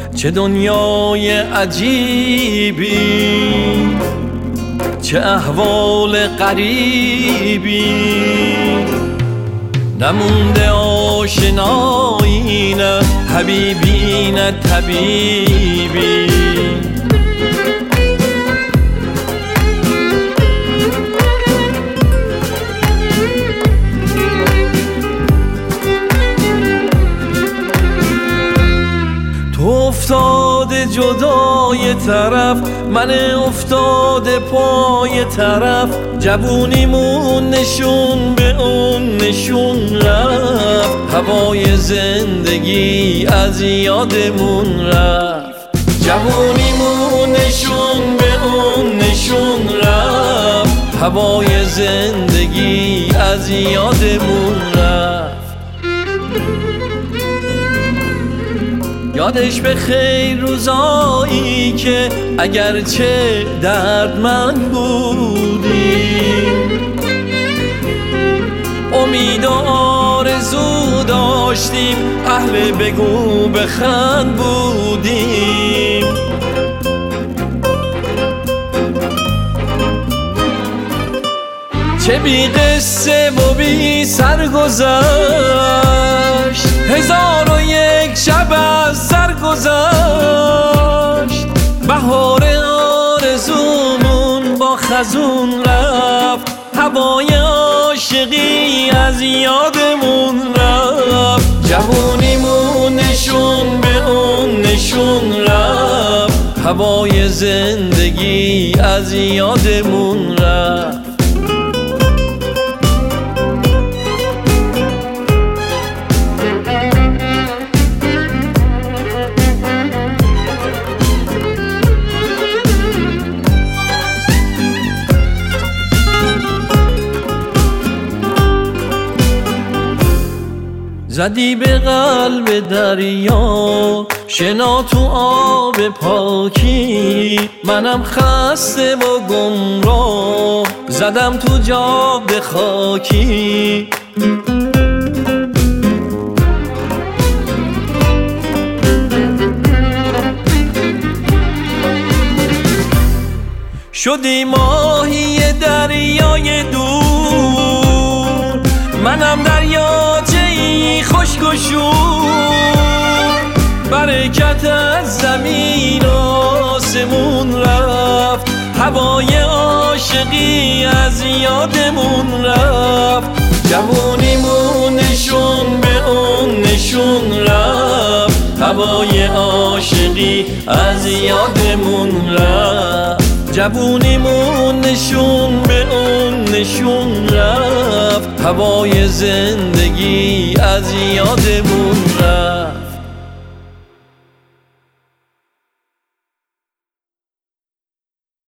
چه دنیای عجیبی، چه احوال غریبی، نمونده آشنایی نه حبیبی نه طبیبی. تو افتاده جدای طرف، من افتاده پای طرف، جوونیمون نشون به اون نشون رفت، هوای زندگی از یادمون رفت، جوونیمون نشون به اون نشون رفت، هوای زندگی از یادمون رفت. یادش به خیر روزایی که اگرچه دردمند بودیم، امید و آرزو داشتیم، اهل بگو بخند بودیم. چه بی قصه و بی سرگذشت، 1001 شب از سر گذشت، بهار آرزومون با خزون رفت، هوای عاشقی از یادمون رفت، جوونیمون نشون به اون نشون رفت، هوای زندگی از یادمون رفت. زدی به قلب دریا، شنا تو آب پاکی، منم خسته و گمراه، زدم تو جاده خاکی. شدی ماهی دریای دور، منم دریاچه‌ای خشک و شور، برکت از زمین و آسمون رفت، هوای عاشقی از یادمون رفت، جوونیمون نشون به اون نشون رفت، هوای عاشقی از یادمون رفت، جوونیمون نشون به اون نشون رفت، هوای زندگی از یادمون